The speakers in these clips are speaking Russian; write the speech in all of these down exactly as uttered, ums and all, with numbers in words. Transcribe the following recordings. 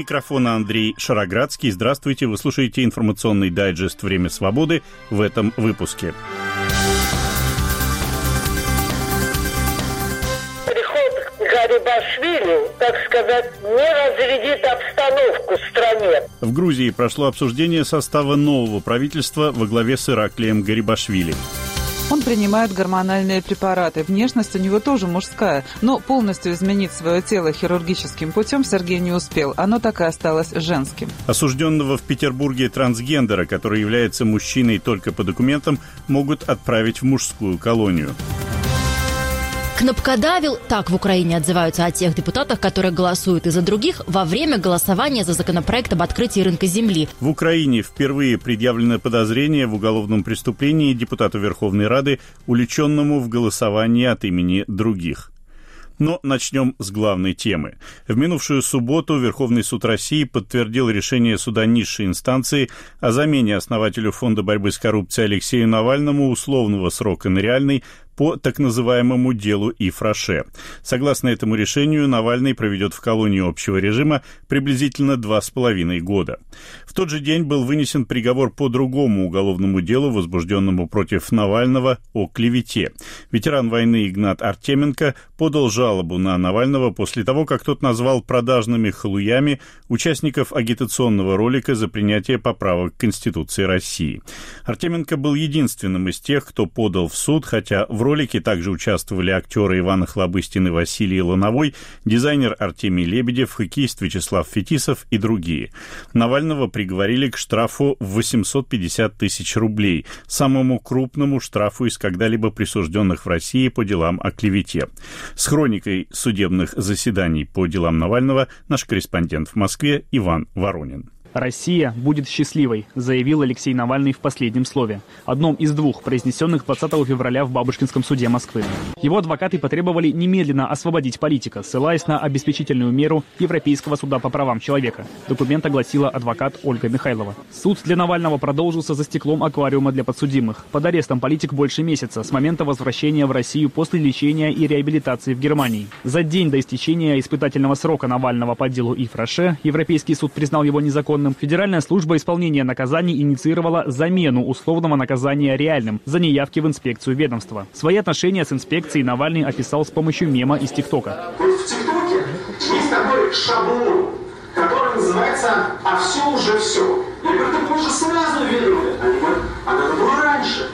микрофона Андрей Шароградский. Здравствуйте, вы слушаете информационный дайджест «Время свободы» в этом выпуске. Приход Гарибашвили, так сказать, не разрядит обстановку в стране. В Грузии прошло обсуждение состава нового правительства во главе с Ираклием Гарибашвили. Он принимает гормональные препараты. Внешность у него тоже мужская, но полностью изменить свое тело хирургическим путем Сергей не успел. Оно так и осталось женским. Осужденного в Петербурге трансгендера, который является мужчиной только по документам, могут отправить в мужскую колонию. Кнопкодавил, так в Украине отзываются о тех депутатах, которые голосуют и за других во время голосования за законопроект об открытии рынка земли. В Украине впервые предъявлено подозрение в уголовном преступлении депутату Верховной Рады, увлеченному в голосовании от имени других. Но начнем с главной темы. В минувшую субботу Верховный суд России подтвердил решение суда низшей инстанции о замене основателю Фонда борьбы с коррупцией Алексею Навальному условного срока на реальный по так называемому делу Ифраше. Согласно этому решению, Навальный проведет в колонии общего режима приблизительно два с половиной года. В тот же день был вынесен приговор по другому уголовному делу, возбужденному против Навального, о клевете. Ветеран войны Игнат Артеменко подал жалобу на Навального после того, как тот назвал продажными халуями участников агитационного ролика за принятие поправок к Конституции России. Артеменко был единственным из тех, кто подал в суд, хотя в В ролике также участвовали актеры Иван Охлобыстин и Василий Лановой, дизайнер Артемий Лебедев, хоккеист Вячеслав Фетисов и другие. Навального приговорили к штрафу в восемьсот пятьдесят тысяч рублей, самому крупному штрафу из когда-либо присужденных в России по делам о клевете. С хроникой судебных заседаний по делам Навального наш корреспондент в Москве Иван Воронин. «Россия будет счастливой», заявил Алексей Навальный в последнем слове, одном из двух, произнесенных двадцатого февраля в Бабушкинском суде Москвы. Его адвокаты потребовали немедленно освободить политика, ссылаясь на обеспечительную меру Европейского суда по правам человека. Документ огласила адвокат Ольга Михайлова. Суд для Навального продолжился за стеклом аквариума для подсудимых. Под арестом политик больше месяца, с момента возвращения в Россию после лечения и реабилитации в Германии. За день до истечения испытательного срока Навального по делу Ифраше Европейский суд признал его незаконным. Федеральная служба исполнения наказаний инициировала замену условного наказания реальным за неявки в инспекцию ведомства. Свои отношения с инспекцией Навальный описал с помощью мема из ТикТока. В ТикТоке есть такой шаблон, который называется «А все уже все». Я говорю, так мы же сразу вернули. Они говорят, а надо было раньше.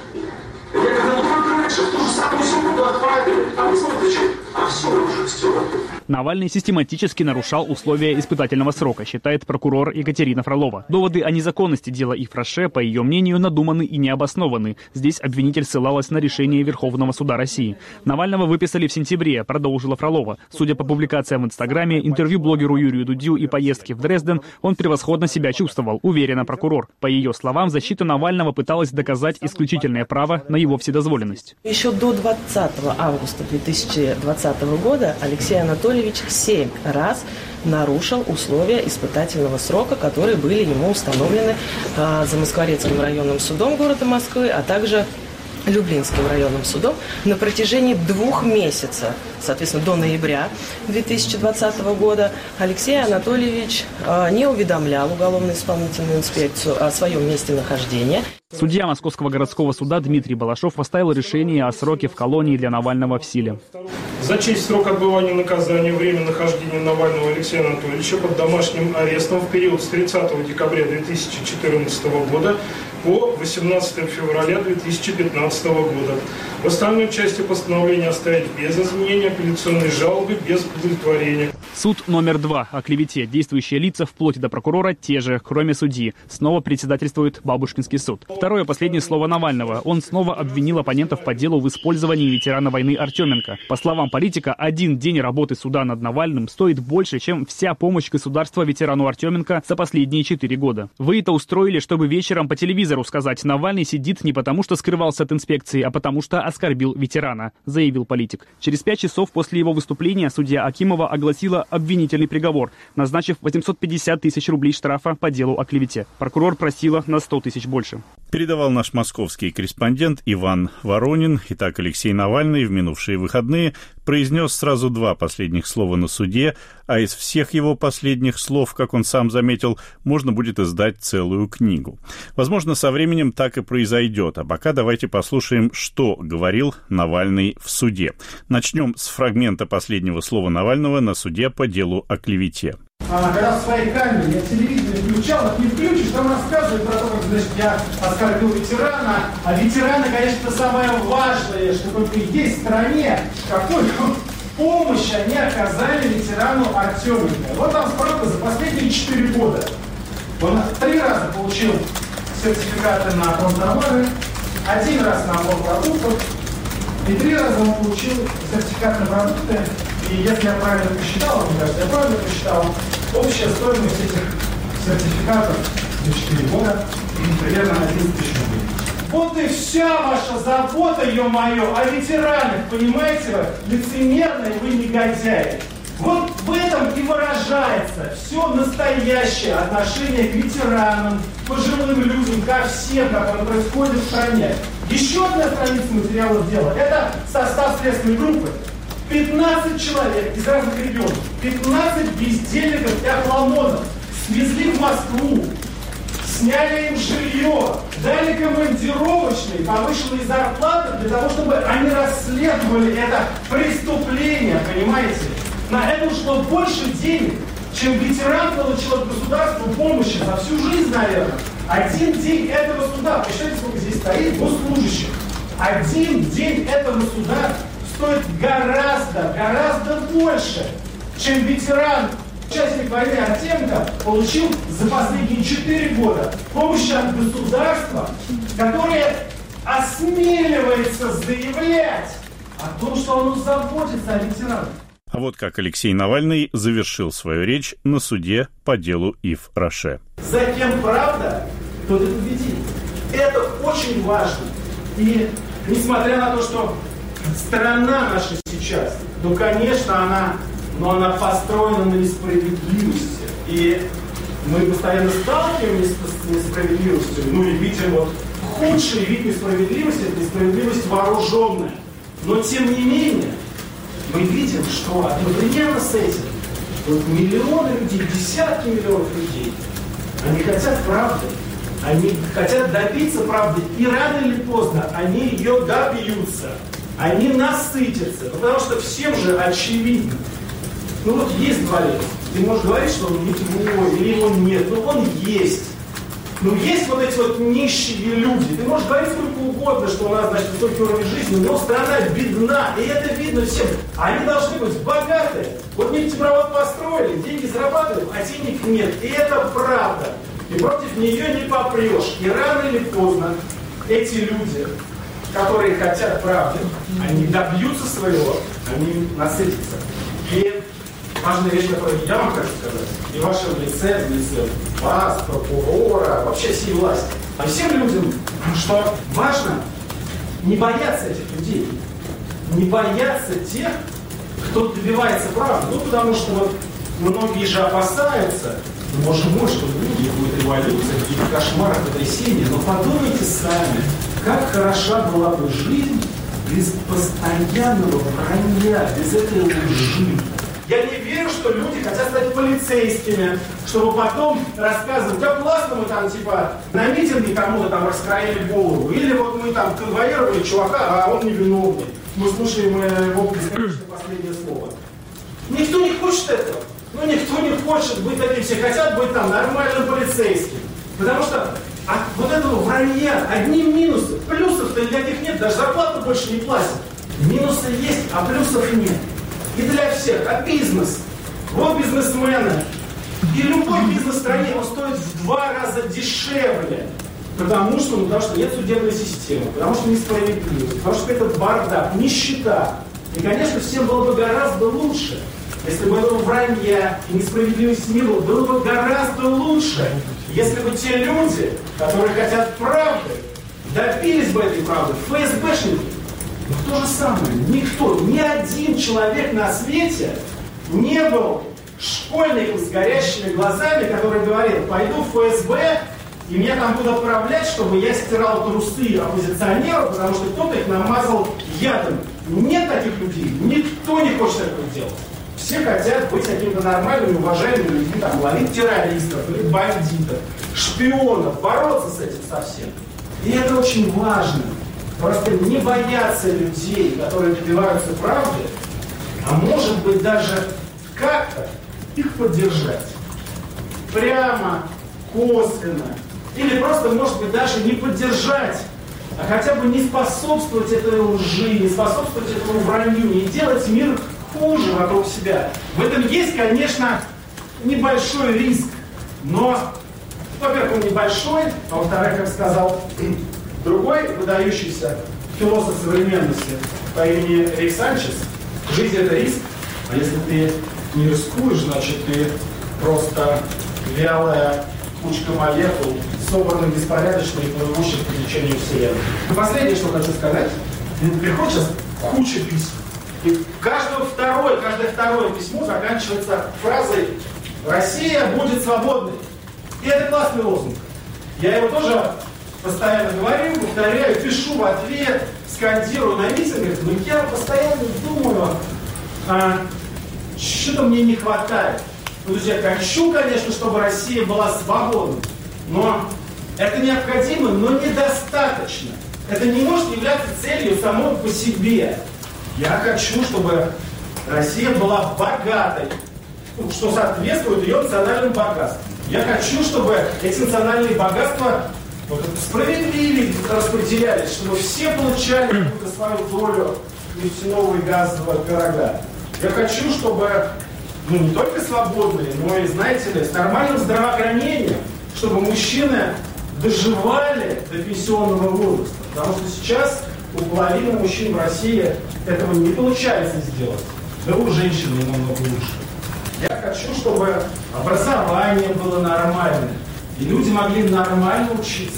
Я говорю, ну только раньше, в ту же самую секунду отправили. А вы смотрите, а все уже все. Навальный систематически нарушал условия испытательного срока, считает прокурор Екатерина Фролова. Доводы о незаконности дела Ифраше, по ее мнению, надуманы и необоснованы. Здесь обвинитель ссылалась на решение Верховного суда России. Навального выписали в сентябре, продолжила Фролова. Судя по публикациям в Инстаграме, интервью блогеру Юрию Дудю и поездке в Дрезден, он превосходно себя чувствовал, уверена прокурор. По ее словам, защита Навального пыталась доказать исключительное право на его вседозволенность. Еще до двадцатого августа две тысячи двадцатого года Алексей Анатольевич семь раз нарушил условия испытательного срока, которые были ему установлены э, Замоскворецким районным судом города Москвы, а также Люблинским районным судом на протяжении двух месяцев. Соответственно, до ноября две тысячи двадцатого года Алексей Анатольевич э, не уведомлял уголовно-исполнительную инспекцию о своем месте нахождения. Судья Московского городского суда Дмитрий Балашов оставил решение о сроке в колонии для Навального в силе. Зачесть срок отбывания наказания, время нахождения Навального Алексея Анатольевича под домашним арестом в период с тридцатого декабря две тысячи четырнадцатого года по восемнадцатого февраля две тысячи пятнадцатого года. В остальной части постановления оставить без изменения, апелляционной жалобы без удовлетворения. Суд номер два о клевете. Действующие лица вплоть до прокурора те же, кроме судьи. Снова председательствует Бабушкинский суд. Второе последнее слово Навального. Он снова обвинил оппонентов по делу в использовании ветерана войны Артеменко. По словам политика, один день работы суда над Навальным стоит больше, чем вся помощь государства ветерану Артеменко за последние четыре года. Вы это устроили, чтобы вечером по телевизору сказать: Навальный сидит не потому, что скрывался от инспекции, а потому что оскорбил ветерана, заявил политик. Через пять часов после его выступления судья Акимова огласила обвинительный приговор, назначив восемьсот пятьдесят тысяч рублей штрафа по делу о клевете. Прокурор просила на сто тысяч больше. Передавал наш московский корреспондент Иван Воронин. Итак, Алексей Навальный в минувшие выходные произнес сразу два последних слова на суде, а из всех его последних слов, как он сам заметил, можно будет издать целую книгу. Возможно, со временем так и произойдет. А пока давайте послушаем, что говорил Навальный в суде. Начнем с фрагмента последнего слова Навального на суде по делу о клевете. А, когда в своей камере я телевидение включал, так не включишь, там рассказывают про то, как, значит, я оскорбил ветерана. А ветераны, конечно, это самое важное, что только есть в стране. Какую помощь они оказали ветерану Артеменко. Вот там справка за последние четыре года. Он три раза получил сертификаты на промтовары, один раз на набор продуктов, и три раза он получил сертификат на продукты. И если я правильно посчитал, мне кажется, я правильно посчитал, общая стоимость этих сертификатов за четыре года примерно одиннадцать тысяч рублей. Вот и вся ваша забота, ё-моё, о ветеранах, понимаете вы? Лицемерные вы негодяи. Вот в этом и выражается все настоящее отношение к ветеранам, пожилым людям, ко всем, как оно происходит в стране. Еще одна страница материалов дела – это состав следственной группы. пятнадцать человек из разных регионов, пятнадцать бездельников и охламонов свезли в Москву, сняли им жилье, дали командировочные, повышенные зарплаты для того, чтобы они расследовали это преступление, понимаете? На это ушло больше денег, чем ветеран получил от государства помощи за всю жизнь, наверное. Один день этого суда, посчитайте, сколько здесь стоит госслужащих, один день этого суда стоит гораздо, гораздо больше, чем ветеран, участник войны Артеменко, получил за последние четыре года помощи от государства, которое осмеливается заявлять о том, что оно заботится о ветеранах. А вот как Алексей Навальный завершил свою речь на суде по делу Ив Роше. За кем правда, тот и победит. Это очень важно. И несмотря на то, что страна наша сейчас, ну, конечно, она, но она построена на несправедливости. И мы постоянно сталкиваемся с несправедливостью. Ну и видим, вот худший вид несправедливости – это несправедливость вооруженная. Но тем не менее, мы видим, что одновременно с этим вот миллионы людей, десятки миллионов людей, они хотят правды. Они хотят добиться правды. И рано или поздно они ее добьются. Они насытятся, потому что всем же очевидно. Ну вот есть дворец, ты можешь говорить, что он не твой, или его нет, но он есть. Ну есть вот эти вот нищие люди, ты можешь говорить сколько угодно, что у нас, значит, высокий уровень жизни, но страна бедна, и это видно всем. Они должны быть богатые. Вот нефтепровод построили, деньги зарабатывают, а денег нет. И это правда. И против нее не попрешь. И рано или поздно эти люди, которые хотят правды, они добьются своего, они насытятся. И важная вещь, которую я вам хочу сказать, и в вашем лице, в лице вас, прокурора, вообще всей власти, а всем людям, что важно не бояться этих людей, не бояться тех, кто добивается правды. Ну, потому что вот многие же опасаются, ну, боже мой, что в мире будет революция, какие-то кошмары, потрясения, но подумайте сами, как хороша была бы жизнь без постоянного вранья, без этой лжи. Я не верю, что люди хотят стать полицейскими, чтобы потом рассказывать, как классно мы там, типа, на митинге кому-то там раскроили голову, или вот мы там конвоировали чувака, а он невиновный. Мы слушаем его бесконечное последнее слово. Никто не хочет этого. Ну, никто не хочет быть таким, все хотят быть там нормальным полицейским. Потому что от вот этого вранья одни минусы. Плюсов-то никаких нет, даже зарплату больше не платят. Минусы есть, а плюсов нет. И для всех. А бизнес? Вот бизнесмены. И любой бизнес в стране, он стоит в два раза дешевле. Потому что, ну, потому что нет судебной системы, потому что несправедливость, потому что это бардак, нищета. И, конечно, всем было бы гораздо лучше, если бы этого вранья и несправедливости не было, было бы гораздо лучше, если бы те люди, которые хотят правды, добились бы этой правды. ФСБшники. Но то же самое. Никто, ни один человек на свете не был школьником с горящими глазами, который говорил, пойду в ФСБ и меня там будут отправлять, чтобы я стирал трусы оппозиционеров, потому что кто-то их намазал ядом. Нет таких людей, никто не хочет этого делать. Все хотят быть какими-то нормальными, уважаемыми людьми, там, ловить террористов, или бандитов, шпионов, бороться с этим совсем. И это очень важно. Просто не бояться людей, которые добиваются правды, а может быть даже как-то их поддержать. Прямо, косвенно. Или просто, может быть, даже не поддержать, а хотя бы не способствовать этой лжи, не способствовать этому вранью, не делать мир хуже вокруг себя. В этом есть, конечно, небольшой риск, но, во-первых, он небольшой, а во-вторых, как сказал другой выдающийся философ современности по имени Рик Санчес, жизнь — это риск, а если ты не рискуешь, значит, ты просто вялая кучка молекул, собранных беспорядочно и плывущих по течению Вселенной. И последнее, что хочу сказать, приходит сейчас куча писем. И каждое второе, каждое второе письмо заканчивается фразой «Россия будет свободной». И это классный лозунг. Я его тоже постоянно говорю, повторяю, пишу в ответ, скандирую на митингах, но я постоянно думаю, а, что-то мне не хватает. Ну, то есть я хочу, конечно, чтобы Россия была свободной, но это необходимо, но недостаточно. Это не может являться целью самой по себе. Я хочу, чтобы Россия была богатой, что соответствует ее национальным богатствам. Я хочу, чтобы эти национальные богатства вот, справедливо распределялись, чтобы все получали какую-то свою долю нефтяного и газового пирога. Я хочу, чтобы ну, не только свободные, но и, знаете ли, с нормальным здравоохранением, чтобы мужчины доживали до пенсионного возраста. Потому что сейчас у половины мужчин в России этого не получается сделать. Да у женщин не намного лучше. Я хочу, чтобы образование было нормальное, и люди могли нормально учиться.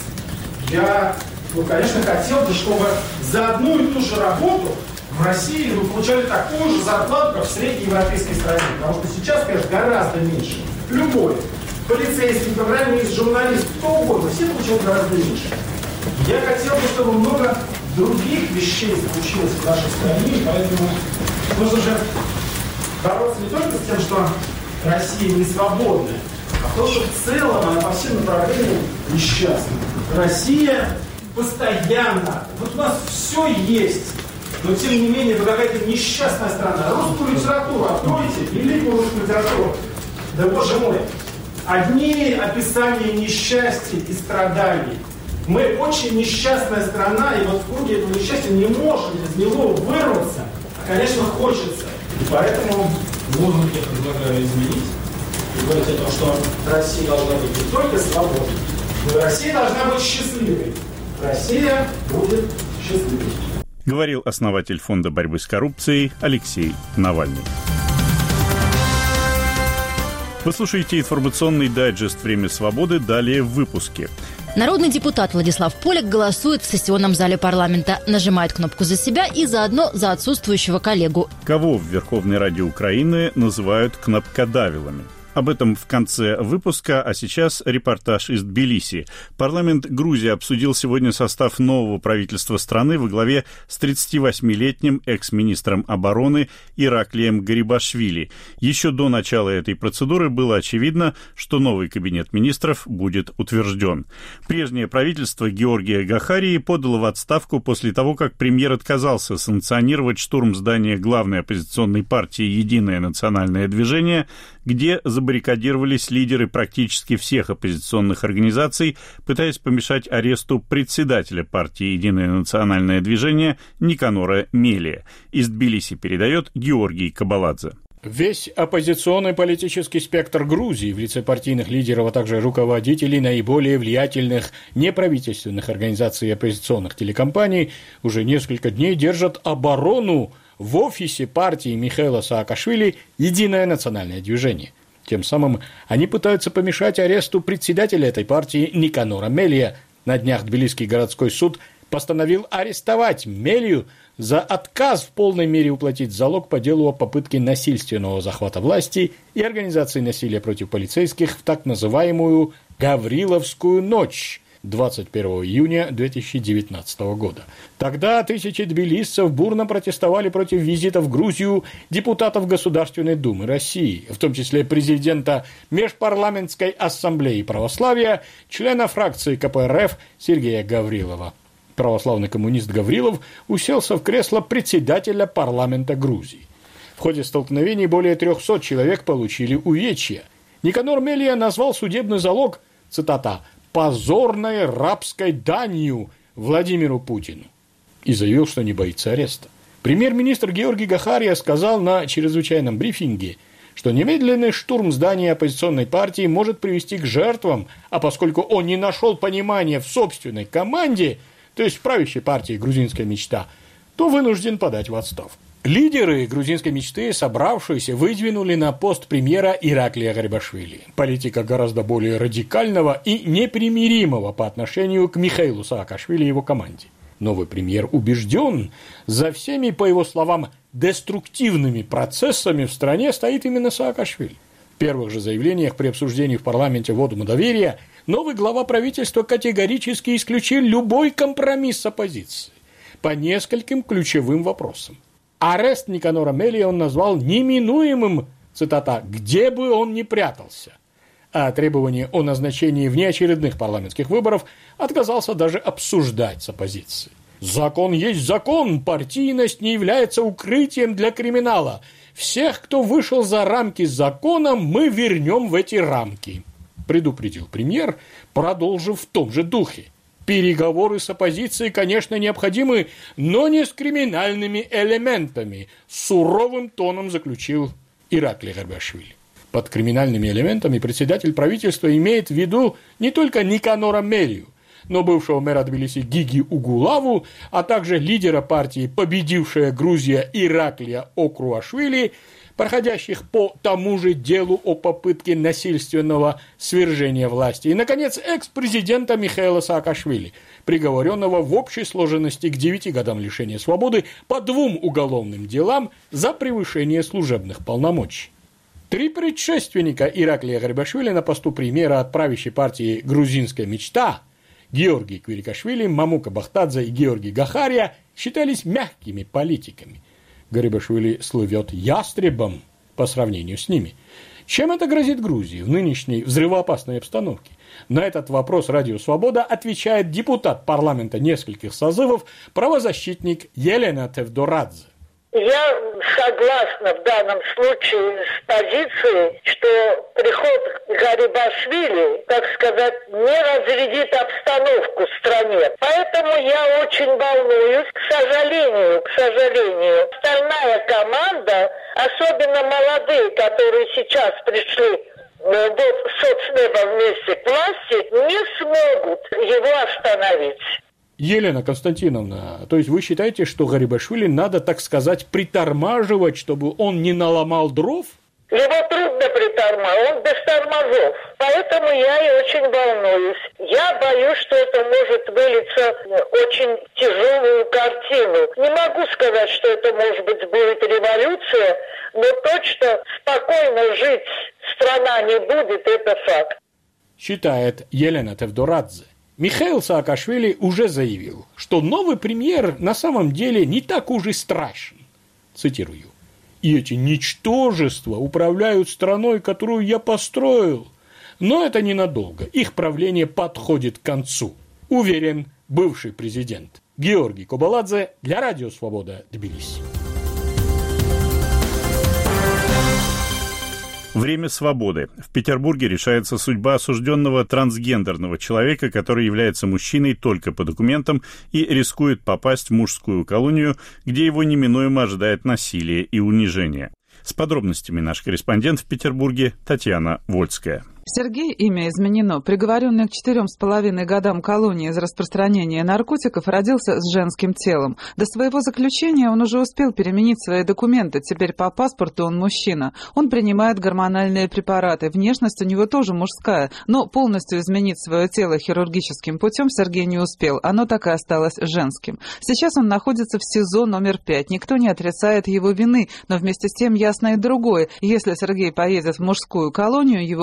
Я, ну, конечно, хотел бы, чтобы за одну и ту же работу в России вы получали такую же зарплату, как в среднеевропейской стране. Потому что сейчас, конечно, гораздо меньше. Любой. Полицейский, программист, журналист, кто угодно, все получают гораздо меньше. Я хотел бы, чтобы много других вещей случилось в нашей стране, и поэтому нужно же бороться не только с тем, что Россия не свободная, а то, что в целом она по всем направлениям несчастна. Россия постоянно, вот у нас все есть, но тем не менее это какая-то несчастная страна. Русскую литературу откройте, великую русскую литературу, да боже мой, одни описания несчастья и страданий. Мы очень несчастная страна, и вот в круге этого несчастья не можем из него вырваться, а, конечно, хочется. И поэтому лозунг я предлагаю изменить и говорить о том, что Россия должна быть не только свободной, но и Россия должна быть счастливой. Россия будет счастливой. Говорил основатель Фонда борьбы с коррупцией Алексей Навальный. Вы слушаете информационный дайджест «Время свободы». Далее в выпуске. Народный депутат Владислав Поляк голосует в сессионном зале парламента, нажимает кнопку за себя и заодно за отсутствующего коллегу. Кого в Верховной Раде Украины называют кнопкодавилами? Об этом в конце выпуска, а сейчас репортаж из Тбилиси. Парламент Грузии обсудил сегодня состав нового правительства страны во главе с тридцативосьмилетним экс-министром обороны Ираклием Гарибашвили. Еще до начала этой процедуры было очевидно, что новый кабинет министров будет утвержден. Прежнее правительство Георгия Гахарии подало в отставку после того, как премьер отказался санкционировать штурм здания главной оппозиционной партии «Единое национальное движение», где забаррикадировались лидеры практически всех оппозиционных организаций, пытаясь помешать аресту председателя партии «Единое национальное движение» Никанора Мелия. Из Тбилиси передает Георгий Кабаладзе. Весь оппозиционный политический спектр Грузии в лице партийных лидеров, а также руководителей наиболее влиятельных неправительственных организаций и оппозиционных телекомпаний уже несколько дней держат оборону в офисе партии Михаила Саакашвили «Единое национальное движение». Тем самым они пытаются помешать аресту председателя этой партии Никанора Мелия. На днях Тбилисский городской суд постановил арестовать Мелию за отказ в полной мере уплатить залог по делу о попытке насильственного захвата власти и организации насилия против полицейских в так называемую Гавриловскую ночь двадцать первого июня две тысячи девятнадцатого года. Тогда тысячи тбилиссов бурно протестовали против визита в Грузию депутатов Государственной Думы России, в том числе президента Межпарламентской ассамблеи православия, члена фракции ка пэ эр эф Сергея Гаврилова. Православный коммунист Гаврилов уселся в кресло председателя парламента Грузии. В ходе столкновений более трехсот человек получили увечья. Никанор Мелия назвал судебный залог, цитата, «позорной рабской данью Владимиру Путину» и заявил, что не боится ареста. Премьер-министр Георгий Гахария сказал на чрезвычайном брифинге, что немедленный штурм здания оппозиционной партии может привести к жертвам, а поскольку он не нашел понимания в собственной команде, то есть в правящей партии «Грузинская мечта», то вынужден подать в отставку. Лидеры грузинской мечты, собравшиеся, выдвинули на пост премьера Ираклия Гарибашвили, политика гораздо более радикального и непримиримого по отношению к Михаилу Саакашвили и его команде. Новый премьер убежден, за всеми, по его словам, деструктивными процессами в стране стоит именно Саакашвили. В первых же заявлениях при обсуждении в парламенте ввода доверия новый глава правительства категорически исключил любой компромисс с оппозицией по нескольким ключевым вопросам. Арест Никанора Мелия он назвал неминуемым, цитата, «где бы он ни прятался». А требование о назначении внеочередных парламентских выборов отказался даже обсуждать с оппозицией. «Закон есть закон, партийность не является укрытием для криминала. Всех, кто вышел за рамки закона, мы вернем в эти рамки», предупредил премьер, продолжив в том же духе. Переговоры с оппозицией, конечно, необходимы, но не с криминальными элементами, суровым тоном заключил Ираклий Гарибашвили. Под криминальными элементами председатель правительства имеет в виду не только Никанора Мелию, но бывшего мэра Тбилиси Гиги Угулаву, а также лидера партии «Победившая Грузия» Ираклия Окруашвили, проходящих по тому же делу о попытке насильственного свержения власти. И, наконец, экс-президента Михаила Саакашвили, приговоренного в общей сложенности к девяти годам лишения свободы по двум уголовным делам за превышение служебных полномочий. Три предшественника Ираклия Гарибашвили на посту премьера от правящей партии «Грузинская мечта» Георгий Квирикашвили, Мамука Бахтадзе и Георгий Гахария считались мягкими политиками. Гарибашвили слывет ястребом по сравнению с ними. Чем это грозит Грузии в нынешней взрывоопасной обстановке? На этот вопрос «Радио Свобода» отвечает депутат парламента нескольких созывов, правозащитник Елена Тевдорадзе. Я согласна в данном случае с позицией, что приход Гарибашвили, так сказать, не разрядит обстановку в стране. Поэтому я очень волнуюсь, к сожалению, к сожалению. Остальная команда, особенно молодые, которые сейчас пришли вот в соцнебо вместе к власти, не смогут его остановить. Елена Константиновна, то есть вы считаете, что Гарибашвили надо, так сказать, притормаживать, чтобы он не наломал дров? Его трудно притормаживать, он без тормозов. Поэтому я и очень волнуюсь. Я боюсь, что это может вылиться в очень тяжелую картину. Не могу сказать, что это, может быть, будет революция, но точно спокойно жить страна не будет, это факт. Считает Елена Тевдорадзе. Михаил Саакашвили уже заявил, что новый премьер на самом деле не так уж и страшен. Цитирую. «И эти ничтожества управляют страной, которую я построил. Но это ненадолго. Их правление подходит к концу», уверен бывший президент. Георгий Кобаладзе для Радио Свобода, Тбилиси. Время свободы. В Петербурге решается судьба осужденного трансгендерного человека, который является мужчиной только по документам и рискует попасть в мужскую колонию, где его неминуемо ожидает насилие и унижение. С подробностями наш корреспондент в Петербурге Татьяна Вольская. Сергей, имя изменено, приговоренный к четырем с половиной годам колонии за распространение наркотиков, родился с женским телом. До своего заключения он уже успел переменить свои документы, теперь по паспорту он мужчина. Он принимает гормональные препараты, внешность у него тоже мужская, но полностью изменить свое тело хирургическим путем Сергей не успел, оно так и осталось женским. Сейчас он находится в СИЗО номер пять, никто не отрицает его вины, но вместе с тем ясно и другое. Если Сергей поедет в мужскую колонию, его участь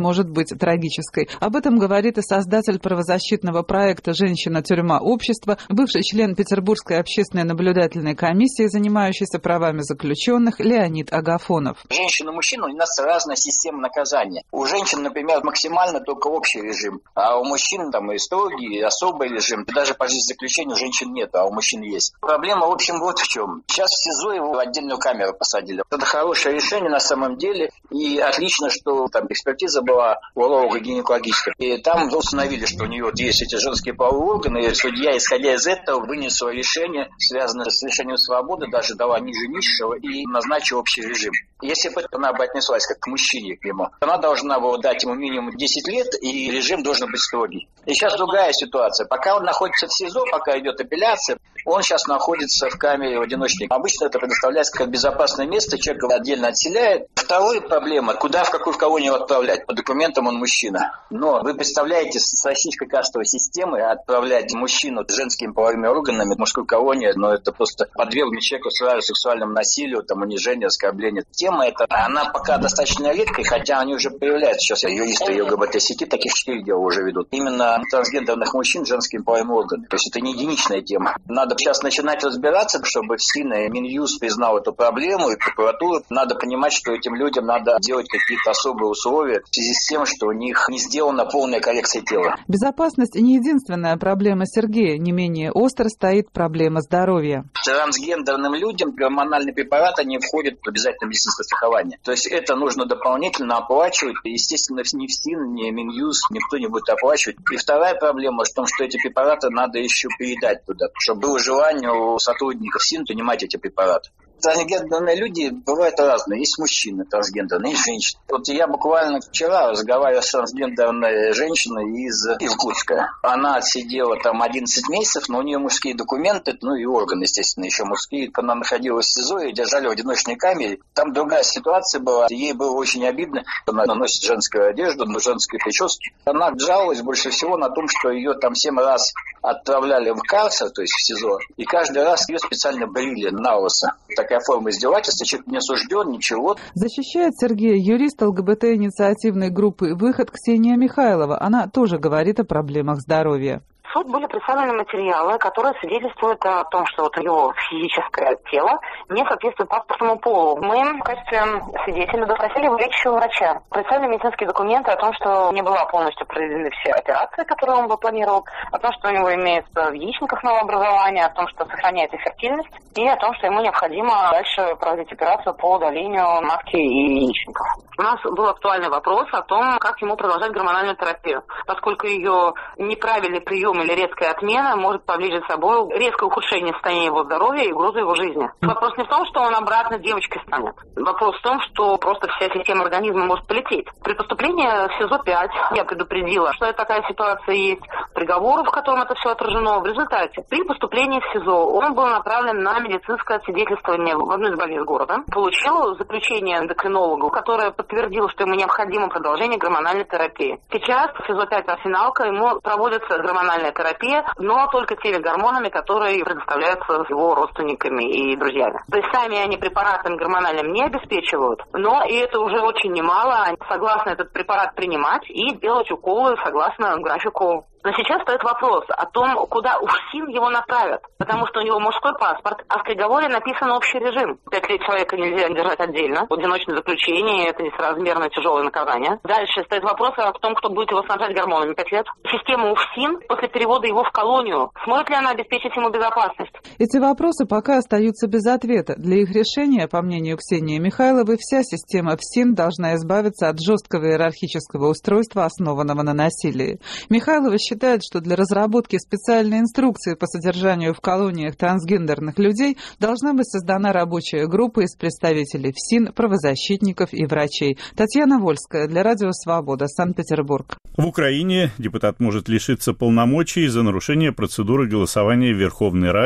может быть трагической. Об этом говорит и создатель правозащитного проекта «Женщина. Тюрьма. Общество», бывший член Петербургской общественной наблюдательной комиссии, занимающейся правами заключенных, Леонид Агафонов. Женщина и мужчина, у нас разная система наказания. У женщин, например, максимально только общий режим, а у мужчин там и строгий, и особый режим. Даже по жизни заключения у женщин нет, а у мужчин есть. Проблема, в общем, вот в чем. Сейчас в СИЗО его в отдельную камеру посадили. Это хорошее решение на самом деле, и отлично, что там экспертиза была уролого-гинекологическая. И там установили, что у нее вот есть эти женские половые органы, и судья, исходя из этого, вынес свое решение, связанное с лишением свободы, даже дала ниже низшего и назначила общий режим. Если бы она бы отнеслась как к мужчине к нему, она должна была дать ему минимум десять лет, и режим должен быть строгий. И сейчас другая ситуация. Пока он находится в СИЗО, пока идет апелляция, он сейчас находится в камере в одиночной. Обычно это предоставляется как безопасное место, человека отдельно отселяет. Вторая проблема, куда, в какую в колонию отправлять? По документам он мужчина. Но вы представляете, с российской кастовой системой отправлять мужчину с женскими половыми органами в мужскую колонию, но это просто подвергнуть человеку сразу сексуальному насилию, там, унижению, оскорблению. Тема эта, она пока достаточно редкая, хотя они уже появляются. Сейчас юристы ЛГБТ-сети таких четыре дела уже ведут. Именно трансгендерных мужчин с женскими половыми органами. То есть это не единичная тема. Надо сейчас начинать разбираться, чтобы ФСИН и Минюст признал эту проблему, и прокуратура. Надо понимать, что этим людям надо делать какие-то особые условия в связи с тем, что у них не сделана полная коррекция тела. Безопасность не единственная проблема Сергея. Не менее остро стоит проблема здоровья. Трансгендерным людям гормональные препараты не входят в обязательное медицинское страхование. То есть это нужно дополнительно оплачивать. Естественно, ни ФСИН, ни Минюст никто не будет оплачивать. И вторая проблема в том, что эти препараты надо еще передать туда, чтобы было желание у сотрудников ФСИН принимать эти препараты. Трансгендерные люди бывают разные. Есть мужчины трансгендерные, есть женщины. Вот я буквально вчера разговаривал с трансгендерной женщиной из Иркутска. Она отсидела там одиннадцать месяцев, но у нее мужские документы, ну и органы, естественно, еще мужские. Она находилась в СИЗО, ее держали в одиночной камере. Там другая ситуация была. Ей было очень обидно. Она носит женскую одежду, женские прически. Она жаловалась больше всего на том, что ее там семь раз отправляли в карцер, то есть в СИЗО, и каждый раз ее специально брили на лысо. Такая форма издевательства, человек не осужден, ничего. Защищает Сергея юрист ЛГБТ-инициативной группы «Выход» Ксения Михайлова. Она тоже говорит о проблемах здоровья. В суд были представлены материалы, которые свидетельствуют о том, что вот его физическое тело не соответствует паспортному полу. Мы в качестве свидетеля допросили лечащего врача. Представили медицинские документы о том, что не была полностью проведены все операции, которые он бы планировал, о том, что у него имеется в яичниках новообразование, о том, что сохраняется фертильность, и о том, что ему необходимо дальше проводить операцию по удалению матки и яичников. У нас был актуальный вопрос о том, как ему продолжать гормональную терапию, поскольку ее неправильный прием или резкая отмена может повлечь за собой резкое ухудшение состояния его здоровья и угрозу его жизни. Вопрос не в том, что он обратно девочкой станет. Вопрос в том, что просто вся система организма может полететь. При поступлении в СИЗО пять я предупредила, что такая ситуация есть, приговор, в котором это все отражено. В результате при поступлении в СИЗО он был направлен на медицинское освидетельствование в одну из больниц города. Получил заключение эндокринолога, которое подтвердило, что ему необходимо продолжение гормональной терапии. Сейчас в СИЗО пять «Арсеналка» ему проводится гормональная терапия, но только теми гормонами, которые предоставляются его родственниками и друзьями. То есть сами они препаратами гормональным не обеспечивают, но и это уже очень немало. Они согласны этот препарат принимать и делать уколы согласно графику. Но сейчас стоит вопрос о том, куда УФСИН его направят, потому что у него мужской паспорт, а в приговоре написан общий режим. Пять лет человека нельзя держать отдельно, одиночное заключение, это несоразмерно тяжелое наказание. Дальше стоит вопрос о том, кто будет его снабжать гормонами пять лет. Система УФСИН после перевода его в колонию, сможет ли она обеспечить ему безопасность? Эти вопросы пока остаются без ответа. Для их решения, по мнению Ксении Михайловой, вся система ФСИН должна избавиться от жесткого иерархического устройства, основанного на насилии. Михайлова считает, что для разработки специальной инструкции по содержанию в колониях трансгендерных людей должна быть создана рабочая группа из представителей ФСИН, правозащитников и врачей. Татьяна Вольская для Радио Свобода, Санкт-Петербург. В Украине депутат может лишиться полномочий из-за нарушения процедуры голосования в Верховной Раде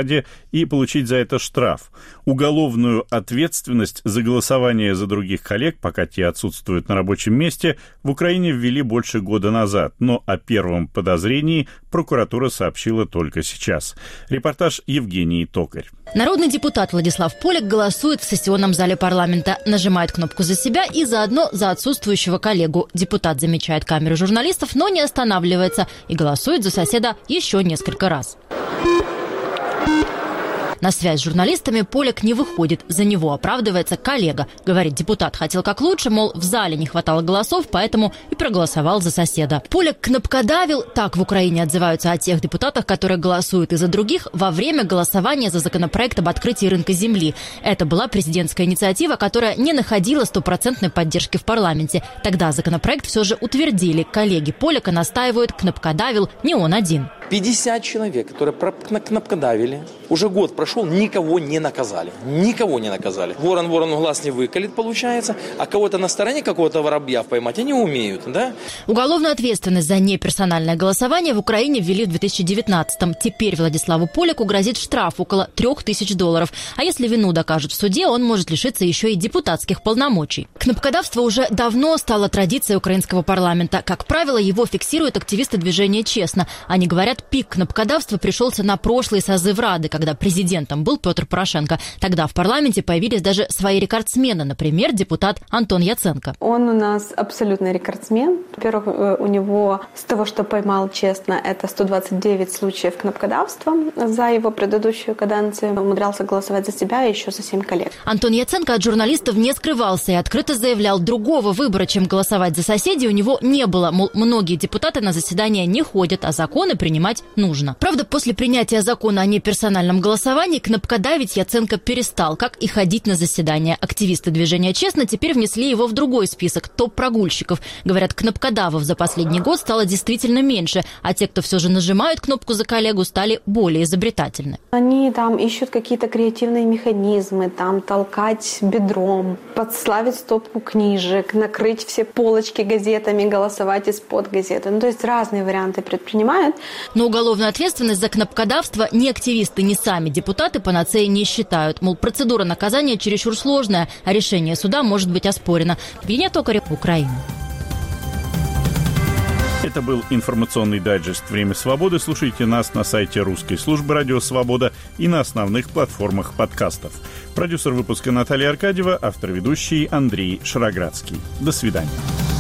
и получить за это штраф. Уголовную ответственность за голосование за других коллег, пока те отсутствуют на рабочем месте, в Украине ввели больше года назад, но о первом подозрении прокуратура сообщила только сейчас. Репортаж Евгений Токарь. Народный депутат Владислав Полек голосует в сессионном зале парламента, нажимает кнопку за себя и заодно за отсутствующего коллегу. Депутат замечает камеру журналистов, но не останавливается и голосует за соседа еще несколько раз. На связь с журналистами Полек не выходит. За него оправдывается коллега. Говорит, депутат хотел как лучше, мол, в зале не хватало голосов, поэтому и проголосовал за соседа. Полек кнопкодавил. Так в Украине отзываются о тех депутатах, которые голосуют и за других во время голосования за законопроект об открытии рынка земли. Это была президентская инициатива, которая не находила стопроцентной поддержки в парламенте. Тогда законопроект все же утвердили. Коллеги Полека настаивают, кнопкодавил не он один. пятьдесят человек, которые кнопкодавили, уже год прошел, никого не наказали. Никого не наказали. Ворон ворону глаз не выколет, получается, а кого-то на стороне какого-то воробья поймать они умеют, да? Уголовную ответственность за неперсональное голосование в Украине ввели в две тысячи девятнадцатом. Теперь Владиславу Полеку грозит штраф около трех тысяч долларов. А если вину докажут в суде, он может лишиться еще и депутатских полномочий. Кнопкодавство уже давно стало традицией украинского парламента. Как правило, его фиксируют активисты движения «Честно». Они говорят, пик кнопкодавства пришелся на прошлый созыв Рады, когда президентом был Петр Порошенко. Тогда в парламенте появились даже свои рекордсмены, например, депутат Антон Яценко. Он у нас абсолютный рекордсмен. Во-первых, у него с того, что поймал честно, это сто двадцать девять случаев кнопкодавства за его предыдущую каденцию. Умудрялся голосовать за себя и еще за семь коллег. Антон Яценко от журналистов не скрывался и открыто заявлял, другого выбора, чем голосовать за соседей, у него не было. Мол, многие депутаты на заседания не ходят, а законы принимать нужно. Правда, после принятия закона о неперсональном голосовании кнопкодавить Яценко перестал, как и ходить на заседания. Активисты движения «Честно» теперь внесли его в другой список – топ-прогульщиков. Говорят, кнопкодавов за последний год стало действительно меньше, а те, кто все же нажимают кнопку за коллегу, стали более изобретательны. Они там ищут какие-то креативные механизмы, там толкать бедром, подславить стопку книжек, накрыть все полочки газетами, голосовать из-под газеты. Ну, то есть разные варианты предпринимают. Но уголовную ответственность за кнопкодавство ни активисты, ни сами депутаты панацеей не считают. Мол, процедура наказания чересчур сложная, а решение суда может быть оспорено. Евгения Токарь, Украина. Это был информационный дайджест «Время свободы». Слушайте нас на сайте русской службы «Радио Свобода» и на основных платформах подкастов. Продюсер выпуска Наталья Аркадьева, автор-ведущий Андрей Шароградский. До свидания.